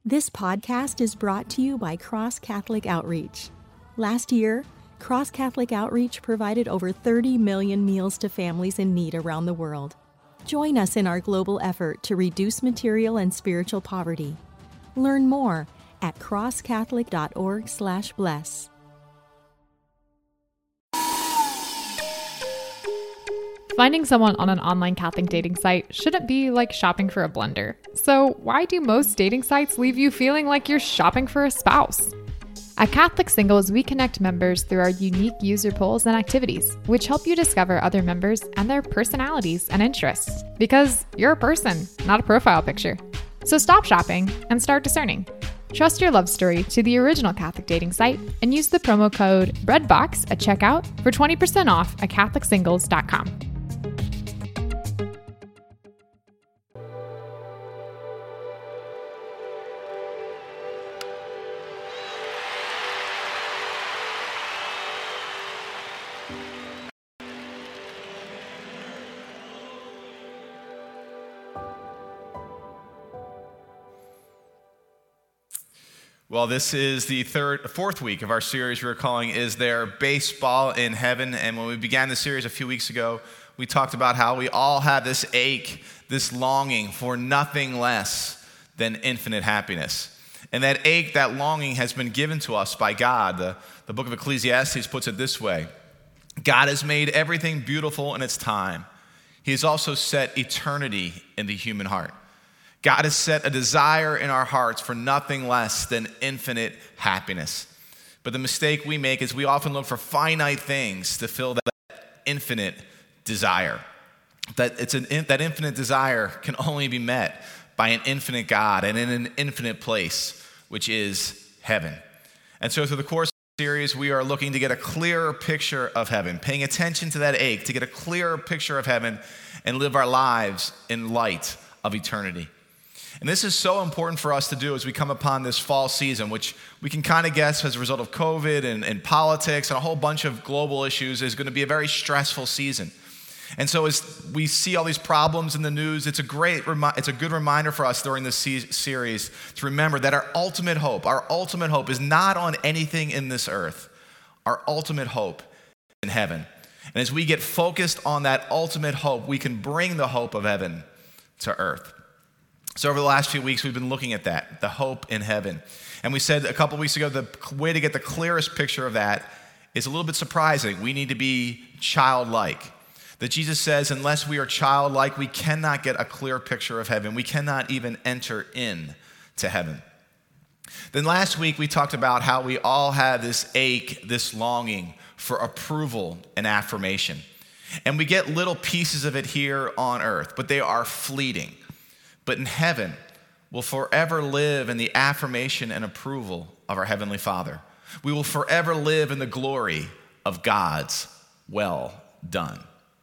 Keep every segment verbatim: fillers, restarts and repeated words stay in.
This podcast is brought to you by Cross Catholic Outreach. Last year, Cross Catholic Outreach provided over thirty million meals to families in need around the world. Join us in our global effort to reduce material and spiritual poverty. Learn more at cross catholic dot org slash bless. Finding someone on an online Catholic dating site shouldn't be like shopping for a blender. So why do most dating sites leave you feeling like you're shopping for a spouse? At Catholic Singles, we connect members through our unique user polls and activities, which help you discover other members and their personalities and interests. Because you're a person, not a profile picture. So stop shopping and start discerning. Trust your love story to the original Catholic dating site and use the promo code BREADBOX at checkout for twenty percent off at catholic singles dot com. Well, this is the third, fourth week of our series we're calling Is There Baseball in Heaven? And when we began the series a few weeks ago, we talked about how we all have this ache, this longing for nothing less than infinite happiness. And that ache, that longing has been given to us by God. The, the book of Ecclesiastes puts it this way: God has made everything beautiful in its time. He has also set eternity in the human heart. God has set a desire in our hearts for nothing less than infinite happiness. But the mistake we make is we often look for finite things to fill that infinite desire. That it's an that infinite desire can only be met by an infinite God and in an infinite place, which is heaven. And so through the course of the series, we are looking to get a clearer picture of heaven, paying attention to that ache, to get a clearer picture of heaven and live our lives in light of eternity. And this is so important for us to do as we come upon this fall season, which we can kind of guess as a result of COVID and, and politics and a whole bunch of global issues is going to be a very stressful season. And so as we see all these problems in the news, it's a great, remi- it's a good reminder for us during this se- series to remember that our ultimate hope, our ultimate hope is not on anything in this earth. Our ultimate hope is in heaven. And as we get focused on that ultimate hope, we can bring the hope of heaven to earth. So over the last few weeks, we've been looking at that, the hope in heaven. And we said a couple weeks ago, the way to get the clearest picture of that is a little bit surprising. We need to be childlike. That Jesus says, unless we are childlike, we cannot get a clear picture of heaven. We cannot even enter in to heaven. Then last week, we talked about how we all have this ache, this longing for approval and affirmation. And we get little pieces of it here on earth, but they are fleeting. But in heaven, we'll forever live in the affirmation and approval of our Heavenly Father. We will forever live in the glory of God's well done.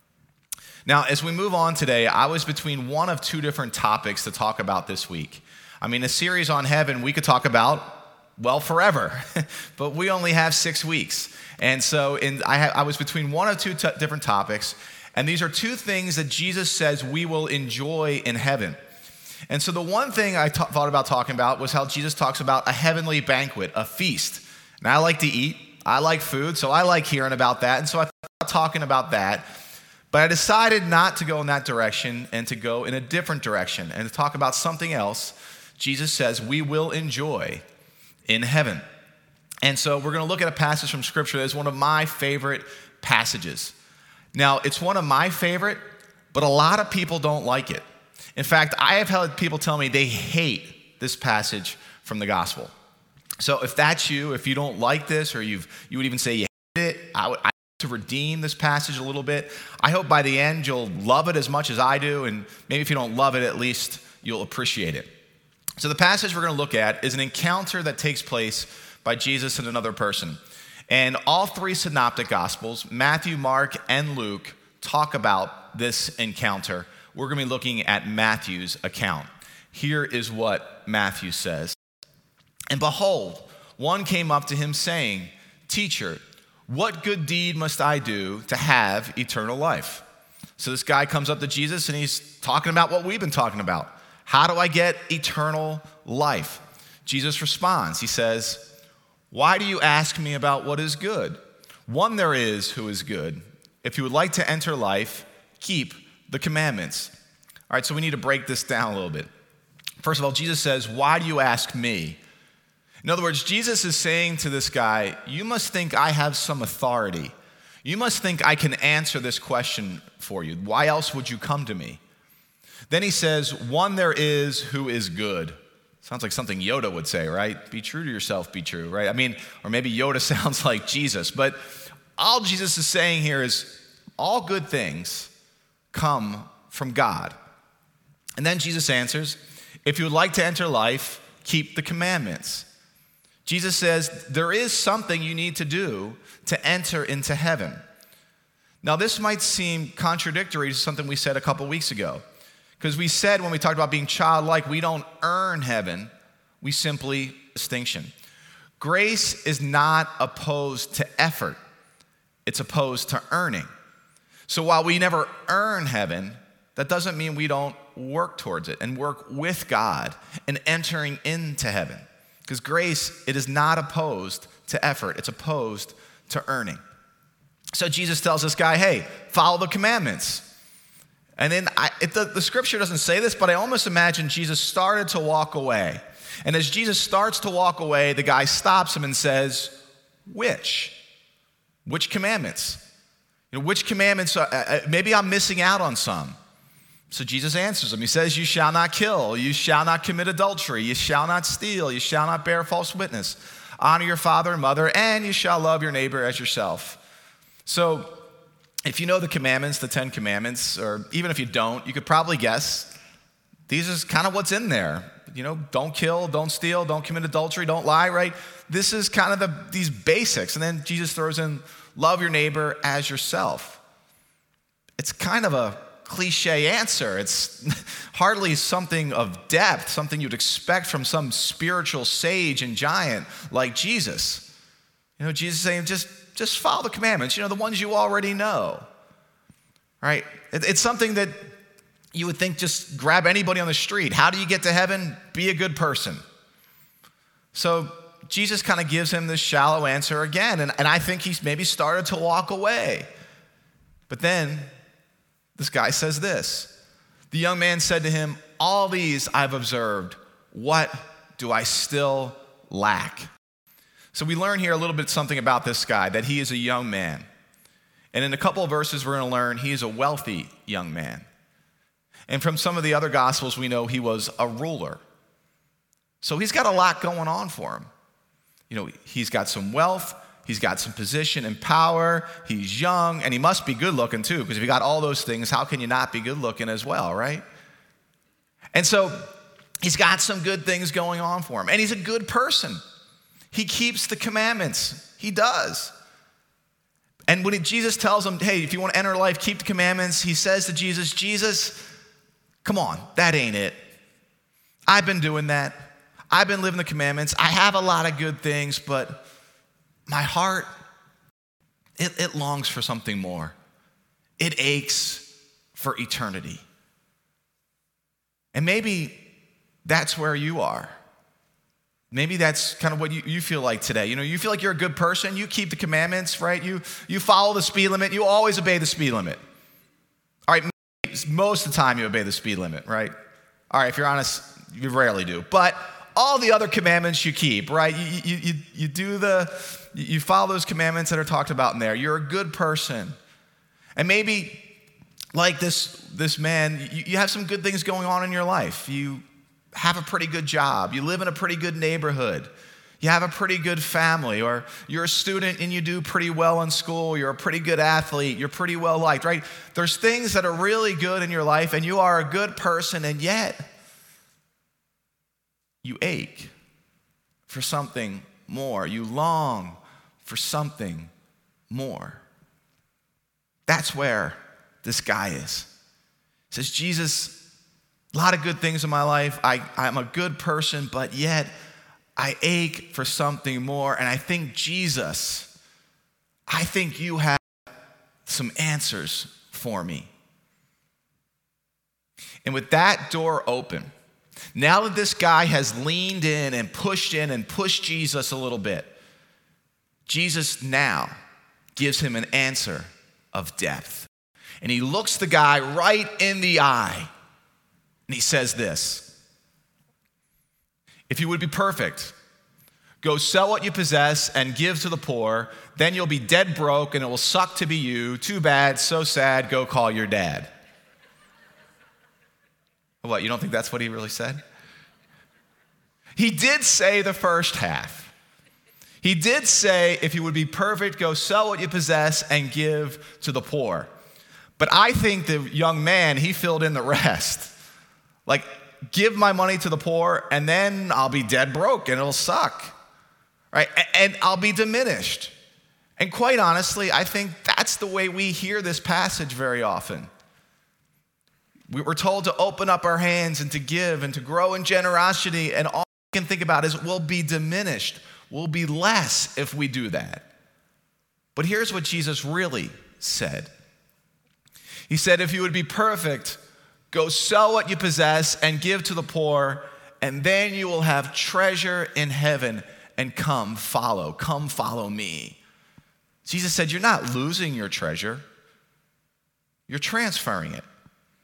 Now, as we move on today, I was between one of two different topics to talk about this week. I mean, a series on heaven we could talk about, well, forever, but we only have six weeks. And so in, I, ha- I was between one of two t- different topics, and these are two things that Jesus says we will enjoy in heaven. And so the one thing I ta- thought about talking about was how Jesus talks about a heavenly banquet, a feast. And I like to eat. I like food, so I like hearing about that. And so I thought talking about that. But I decided not to go in that direction and to go in a different direction and to talk about something else Jesus says we will enjoy in heaven. And so we're going to look at a passage from Scripture that is one of my favorite passages. Now, it's one of my favorite, but a lot of people don't like it. In fact, I have had people tell me they hate this passage from the gospel. So if that's you, if you don't like this, or you've, you would even say you hate it, I would I to redeem this passage a little bit. I hope by the end you'll love it as much as I do, and maybe if you don't love it, at least you'll appreciate it. So the passage we're going to look at is an encounter that takes place by Jesus and another person. And all three synoptic gospels, Matthew, Mark, and Luke, talk about this encounter. We're going to be looking at Matthew's account. Here is what Matthew says. And behold, one came up to him saying, "Teacher, what good deed must I do to have eternal life?" So this guy comes up to Jesus and he's talking about what we've been talking about. How do I get eternal life? Jesus responds. He says, "Why do you ask me about what is good? One there is who is good. If you would like to enter life, keep the commandments." All right, so we need to break this down a little bit. First of all, Jesus says, "Why do you ask me?" In other words, Jesus is saying to this guy, you must think I have some authority. You must think I can answer this question for you. Why else would you come to me? Then he says, "One there is who is good." Sounds like something Yoda would say, right? Be true to yourself, be true, right? I mean, or maybe Yoda sounds like Jesus. But all Jesus is saying here is all good things come from God. And then Jesus answers, "If you would like to enter life, keep the commandments." Jesus says there is something you need to do to enter into heaven. Now, this might seem contradictory to something we said a couple weeks ago, because we said when we talked about being childlike, we don't earn heaven, we simply distinction. Grace is not opposed to effort, it's opposed to earning. So while we never earn heaven, that doesn't mean we don't work towards it and work with God in entering into heaven. Because grace, it is not opposed to effort, it's opposed to earning. So Jesus tells this guy, hey, follow the commandments. And then I, it, the, the scripture doesn't say this, but I almost imagine Jesus started to walk away. And as Jesus starts to walk away, the guy stops him and says, which? Which commandments? You know, which commandments? Are, uh, maybe I'm missing out on some. So Jesus answers him. He says, you shall not kill, you shall not commit adultery, you shall not steal, you shall not bear false witness, honor your father and mother, and you shall love your neighbor as yourself. So if you know the commandments, the Ten Commandments, or even if you don't, you could probably guess these is kind of what's in there. You know, don't kill, don't steal, don't commit adultery, don't lie, right? This is kind of the, these basics. And then Jesus throws in, love your neighbor as yourself. It's kind of a cliche answer. It's hardly something of depth, something you'd expect from some spiritual sage and giant like Jesus. You know, Jesus is saying, just, just follow the commandments, you know, the ones you already know, right? It, it's something that you would think just grab anybody on the street. How do you get to heaven? Be a good person. So Jesus kind of gives him this shallow answer again, and, and I think he's maybe started to walk away. But then this guy says this. The young man said to him, all these I've observed. What do I still lack? So we learn here a little bit something about this guy, that he is a young man. And in a couple of verses, we're going to learn he is a wealthy young man. And from some of the other gospels, we know he was a ruler. So he's got a lot going on for him. You know, he's got some wealth. He's got some position and power. He's young, and he must be good looking too, because if you got all those things, how can you not be good looking as well, right? And so he's got some good things going on for him, and he's a good person. He keeps the commandments. He does. And when Jesus tells him, hey, if you want to enter life, keep the commandments, he says to Jesus, Jesus, come on, that ain't it. I've been doing that. I've been living the commandments. I have a lot of good things, but my heart, it, it longs for something more. It aches for eternity. And maybe that's where you are. Maybe that's kind of what you, you feel like today. You know, you feel like you're a good person. You keep the commandments, right? You, you follow the speed limit. You always obey the speed limit. All right, most of the time you obey the speed limit, right? All right, if you're honest, you rarely do. But all the other commandments you keep, right? You, you, you, you do the, you follow those commandments that are talked about in there. You're a good person. And maybe like this, this man, you, you have some good things going on in your life. You have a pretty good job. You live in a pretty good neighborhood. You have a pretty good family, or you're a student and you do pretty well in school. You're a pretty good athlete. You're pretty well liked, right? There's things that are really good in your life, and you are a good person, and yet you ache for something more. You long for something more. That's where this guy is. He says, Jesus, a lot of good things in my life. I, I'm a good person, but yet I ache for something more. And I think, Jesus, I think you have some answers for me. And with that door open, Now that this guy has leaned in and pushed in and pushed Jesus a little bit, Jesus now gives him an answer of depth. And he looks the guy right in the eye, and he says this: if you would be perfect, go sell what you possess and give to the poor, then you'll be dead broke and it will suck to be you. Too bad, so sad, go call your dad. What, you don't think that's what he really said? He did say the first half. He did say, if you would be perfect, go sell what you possess and give to the poor. But I think the young man, he filled in the rest. Like, give my money to the poor and then I'll be dead broke and it'll suck. Right? And I'll be diminished. And quite honestly, I think that's the way we hear this passage very often. We were told to open up our hands and to give and to grow in generosity, and all we can think about is we'll be diminished. We'll be less if we do that. But here's what Jesus really said. He said, if you would be perfect, go sell what you possess and give to the poor, and then you will have treasure in heaven, and come follow, come follow me. Jesus said, you're not losing your treasure, you're transferring it.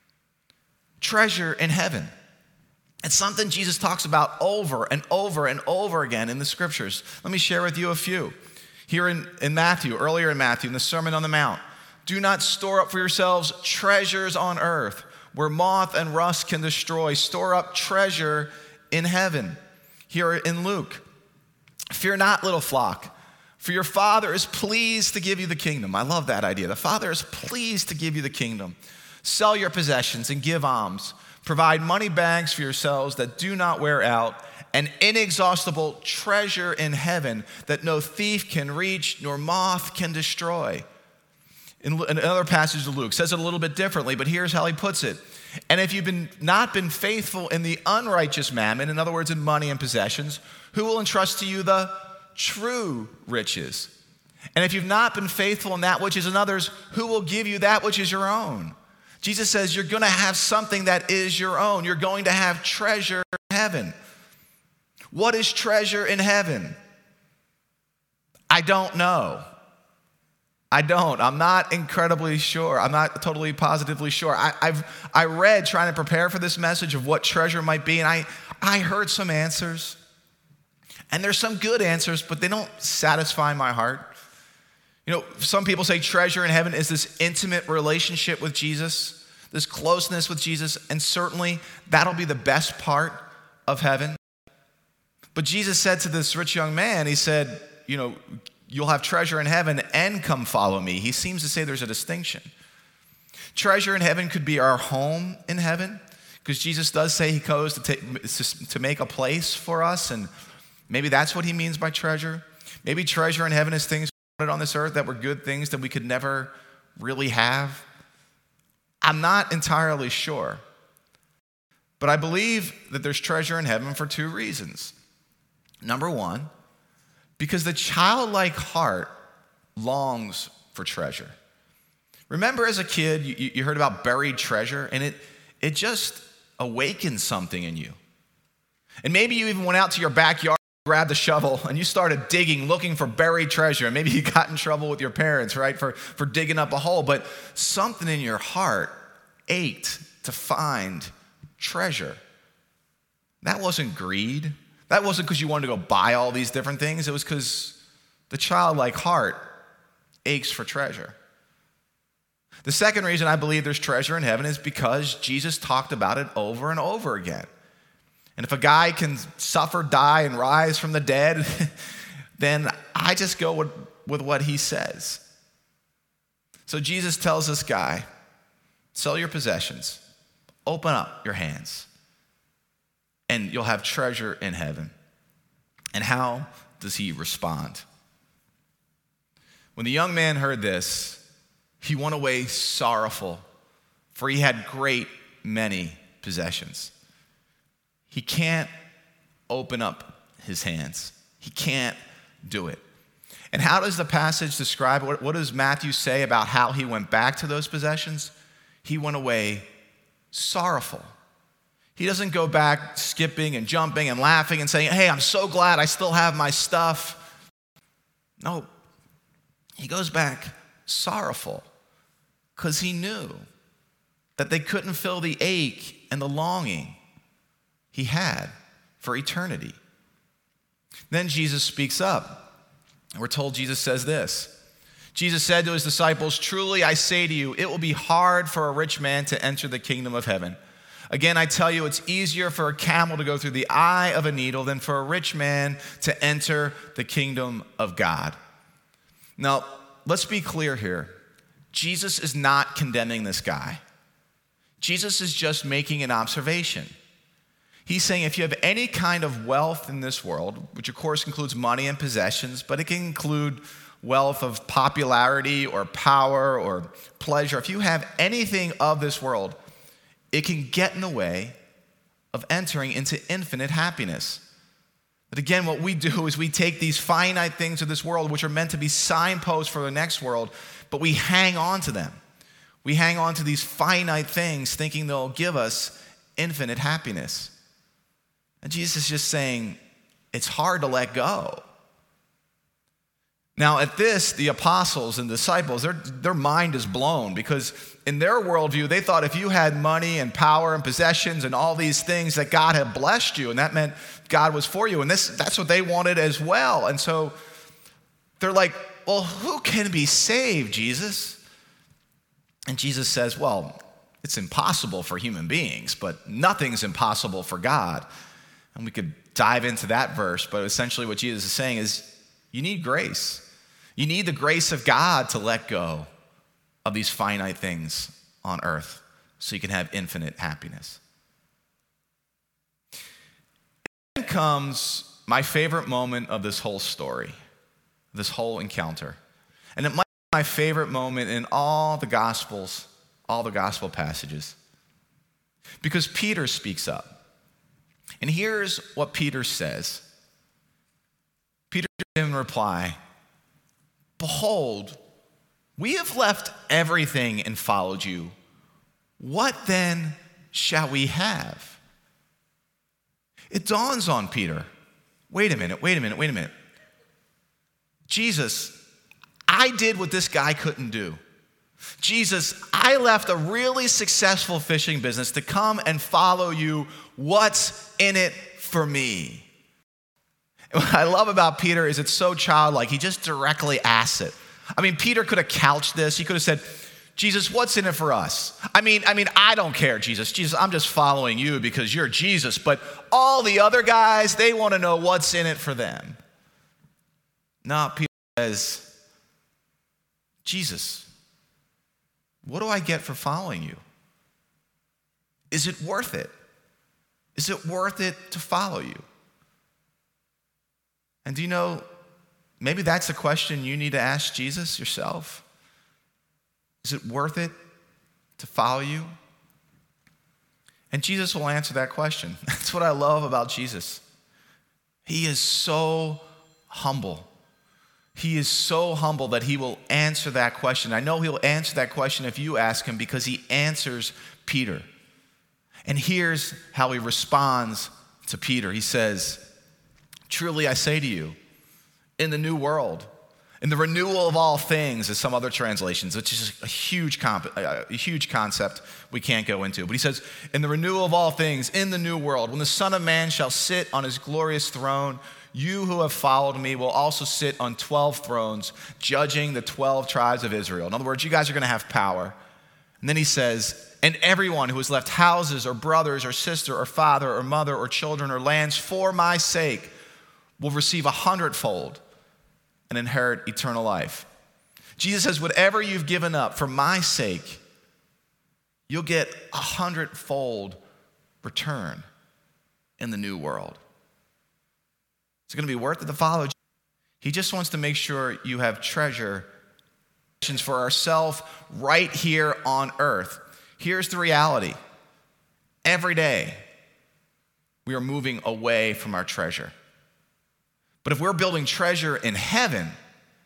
Treasure in heaven. It's something Jesus talks about over and over and over again in the scriptures. Let me share with you a few. Here in, in Matthew, earlier in Matthew, in the Sermon on the Mount, do not store up for yourselves treasures on earth where moth and rust can destroy. Store up treasure in heaven. Here in Luke, fear not, little flock, for your Father is pleased to give you the kingdom. I love that idea. The Father is pleased to give you the kingdom. Sell your possessions and give alms. Provide money bags for yourselves that do not wear out, an inexhaustible treasure in heaven that no thief can reach nor moth can destroy. In another passage of Luke says it a little bit differently, but here's how he puts it. And if you've been not been faithful in the unrighteous mammon, in other words, in money and possessions, who will entrust to you the true riches? And if you've not been faithful in that which is another's, who will give you that which is your own? Jesus says you're going to have something that is your own. You're going to have treasure in heaven. What is treasure in heaven? I don't know. I don't. I'm not incredibly sure. I'm not totally positively sure. I, I've I read trying to prepare for this message of what treasure might be, and I, I heard some answers. And there's some good answers, but they don't satisfy my heart. You know, some people say treasure in heaven is this intimate relationship with Jesus, this closeness with Jesus, and certainly that'll be the best part of heaven. But Jesus said to this rich young man, he said, you know, you'll have treasure in heaven and come follow me. He seems to say there's a distinction. Treasure in heaven could be our home in heaven, because Jesus does say he goes to, take, to make a place for us, and maybe that's what he means by treasure. Maybe treasure in heaven is things on this earth that were good things that we could never really have. I'm not entirely sure. But I believe that there's treasure in heaven for two reasons. Number one, because the childlike heart longs for treasure. Remember as a kid, you, you heard about buried treasure, and it, it just awakens something in you. And maybe you even went out to your backyard, grabbed a shovel, and you started digging, looking for buried treasure. And maybe you got in trouble with your parents, right, for, for digging up a hole. But something in your heart ached to find treasure. That wasn't greed. That wasn't because you wanted to go buy all these different things. It was because the childlike heart aches for treasure. The second reason I believe there's treasure in heaven is because Jesus talked about it over and over again. And if a guy can suffer, die, and rise from the dead, then I just go with, with what he says. So Jesus tells this guy, sell your possessions, open up your hands, and you'll have treasure in heaven. And how does he respond? When the young man heard this, he went away sorrowful, for he had great many possessions. He can't open up his hands. He can't do it. And how does the passage describe it? What, what does Matthew say about how he went back to those possessions? He went away sorrowful. He doesn't go back skipping and jumping and laughing and saying, hey, I'm so glad I still have my stuff. No, he goes back sorrowful because he knew that they couldn't fill the ache and the longing he had for eternity. Then Jesus speaks up. We're told Jesus says this. Jesus said to his disciples, truly I say to you, it will be hard for a rich man to enter the kingdom of heaven. Again, I tell you, it's easier for a camel to go through the eye of a needle than for a rich man to enter the kingdom of God. Now, let's be clear here. Jesus is not condemning this guy. Jesus is just making an observation. He's saying if you have any kind of wealth in this world, which of course includes money and possessions, but it can include wealth of popularity or power or pleasure. If you have anything of this world, it can get in the way of entering into infinite happiness. But again, what we do is we take these finite things of this world, which are meant to be signposts for the next world, but we hang on to them. We hang on to these finite things thinking they'll give us infinite happiness. And Jesus is just saying, it's hard to let go. Now, at this, the apostles and disciples, their, their mind is blown because in their worldview, they thought if you had money and power and possessions and all these things that God had blessed you, and that meant God was for you. And this, that's what they wanted as well. And so they're like, well, who can be saved, Jesus? And Jesus says, well, it's impossible for human beings, but nothing's impossible for God. And we could dive into that verse, but essentially what Jesus is saying is you need grace. You need the grace of God to let go of these finite things on earth so you can have infinite happiness. Then comes my favorite moment of this whole story, this whole encounter. And it might be my favorite moment in all the Gospels, all the Gospel passages, because Peter speaks up. And here's what Peter says. Peter in reply, behold, we have left everything and followed you. What then shall we have? It dawns on Peter. Wait a minute, wait a minute, wait a minute. Jesus, I did what this guy couldn't do. Jesus, I left a really successful fishing business to come and follow you. What's in it for me? And what I love about Peter is it's so childlike. He just directly asks it. I mean, Peter could have couched this. He could have said, Jesus, what's in it for us? I mean, I mean, I don't care, Jesus. Jesus, I'm just following you because you're Jesus. But all the other guys, they want to know what's in it for them. No, Peter says, Jesus, what do I get for following you? Is it worth it? Is it worth it to follow you? And do you know, maybe that's a question you need to ask Jesus yourself. Is it worth it to follow you? And Jesus will answer that question. That's what I love about Jesus. He is so humble. He is so humble that he will answer that question. I know he'll answer that question if you ask him because he answers Peter. And here's how he responds to Peter. He says, truly I say to you, in the new world, in the renewal of all things, as some other translations, which is a huge, comp- a huge concept we can't go into. But he says, in the renewal of all things, in the new world, when the Son of Man shall sit on his glorious throne, you who have followed me will also sit on twelve thrones, judging the twelve tribes of Israel. In other words, you guys are going to have power. And then he says, and everyone who has left houses or brothers or sister or father or mother or children or lands for my sake will receive a hundredfold and inherit eternal life. Jesus says, whatever you've given up for my sake, you'll get a hundredfold return in the new world. It's going to be worth it to follow. He just wants to make sure you have treasure for ourselves right here on earth. Here's the reality. Every day, we are moving away from our treasure. But if we're building treasure in heaven,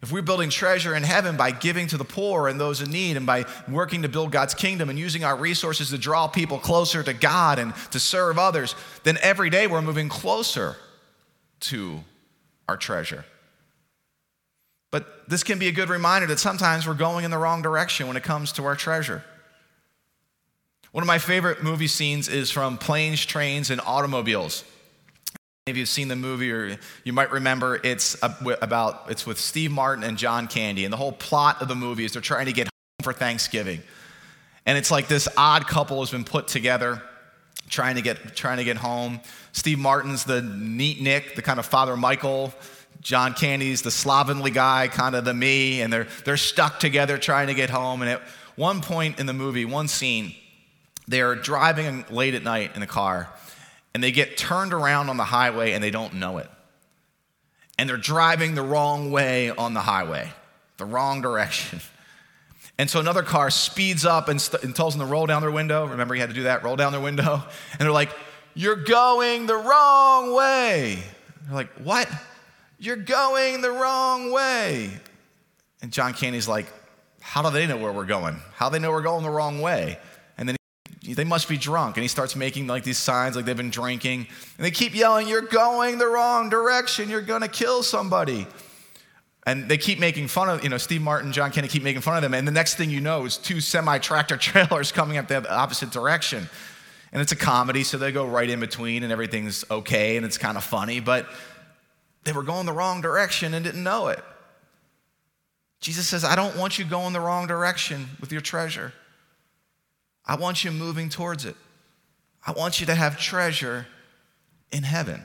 If we're building treasure in heaven by giving to the poor and those in need and by working to build God's kingdom and using our resources to draw people closer to God and to serve others, then every day we're moving closer to our treasure. But this can be a good reminder that sometimes we're going in the wrong direction when it comes to our treasure. One of my favorite movie scenes is from Planes, Trains, and Automobiles. If you've seen the movie, or you might remember, it's about it's with Steve Martin and John Candy, and the whole plot of the movie is they're trying to get home for Thanksgiving, and it's like this odd couple has been put together, trying to get trying to get home. Steve Martin's the neat Nick, the kind of Father Michael. John Candy's the slovenly guy, kind of the me, and they're they're stuck together trying to get home. And at one point in the movie, one scene, they're driving late at night in a car. And they get turned around on the highway and they don't know it. And they're driving the wrong way on the highway, the wrong direction. And so another car speeds up and, st- and tells them to roll down their window. Remember, you had to do that, roll down their window. And they're like, "You're going the wrong way." They're like, "What? You're going the wrong way." And John Candy's like, "How do they know where we're going? How do they know we're going the wrong way?" And then they must be drunk. And he starts making like these signs like they've been drinking. And they keep yelling, "You're going the wrong direction. You're going to kill somebody." And they keep making fun of, you know, Steve Martin, John Candy keep making fun of them. And the next thing you know is two semi-tractor trailers coming up the opposite direction. And it's a comedy, so they go right in between and everything's okay and it's kind of funny. But they were going the wrong direction and didn't know it. Jesus says, "I don't want you going the wrong direction with your treasure. I want you moving towards it. I want you to have treasure in heaven."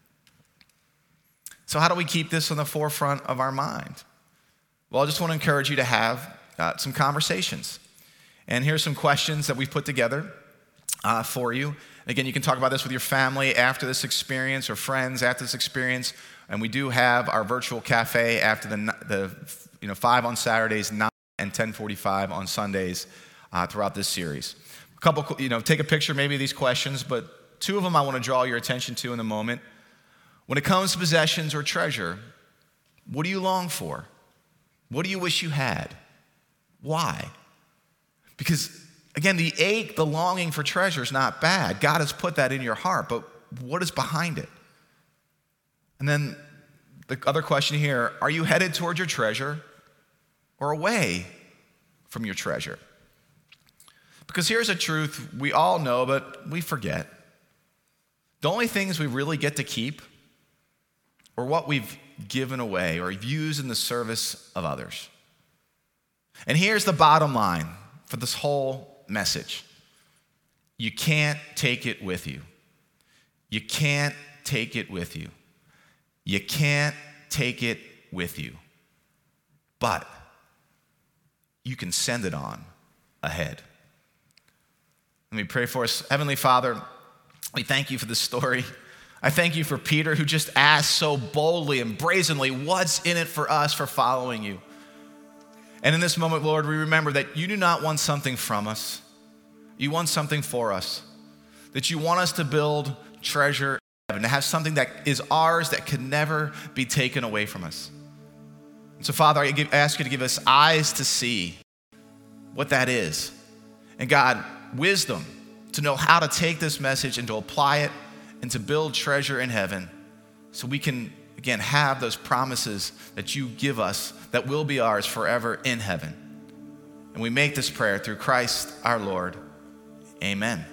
So how do we keep this on the forefront of our mind? Well, I just want to encourage you to have uh, some conversations. And here's some questions that we've put together uh, for you. Again, you can talk about this with your family after this experience or friends after this experience. And we do have our virtual cafe after the, the you know, five on Saturdays, nine and ten forty-five on Sundays. Uh, throughout this series. A couple, you know, take a picture maybe of these questions, but two of them I want to draw your attention to in a moment. When it comes to possessions or treasure, what do you long for? What do you wish you had? Why? Because, again, the ache, the longing for treasure is not bad. God has put that in your heart, but what is behind it? And then the other question here, are you headed toward your treasure or away from your treasure? Because here's a truth we all know, but we forget. The only things we really get to keep are what we've given away or used in the service of others. And here's the bottom line for this whole message. You can't take it with you. You can't take it with you. You can't take it with you. But you can send it on ahead. Let me pray for us. Heavenly Father, we thank you for this story. I thank you for Peter, who just asked so boldly and brazenly, what's in it for us for following you? And in this moment, Lord, we remember that you do not want something from us. You want something for us. That you want us to build treasure in heaven, to have something that is ours that can never be taken away from us. And so, Father, I, give, I ask you to give us eyes to see what that is. And God, wisdom to know how to take this message and to apply it and to build treasure in heaven so we can, again, have those promises that you give us that will be ours forever in heaven. And we make this prayer through Christ our Lord. Amen.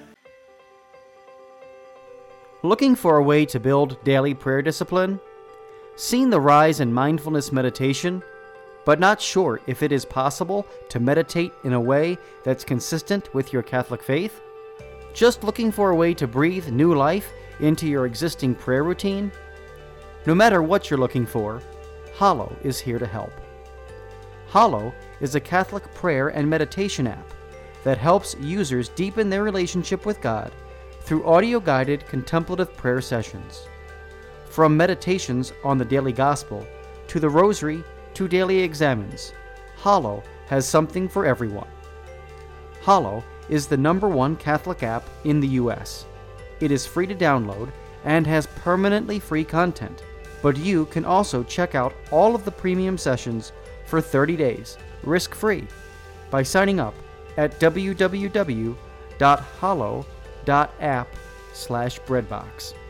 Looking for a way to build daily prayer discipline? Seen the rise in mindfulness meditation, but not sure if it is possible to meditate in a way that's consistent with your Catholic faith? Just looking for a way to breathe new life into your existing prayer routine? No matter what you're looking for, Hallow is here to help. Hallow is a Catholic prayer and meditation app that helps users deepen their relationship with God through audio-guided contemplative prayer sessions. From meditations on the daily gospel to the rosary to daily examines, Hallow has something for everyone. Hallow is the number one Catholic app in the U S. It is free to download and has permanently free content, But you can also check out all of the premium sessions for thirty days, risk-free, by signing up at w w w dot hollow dot app slash breadbox.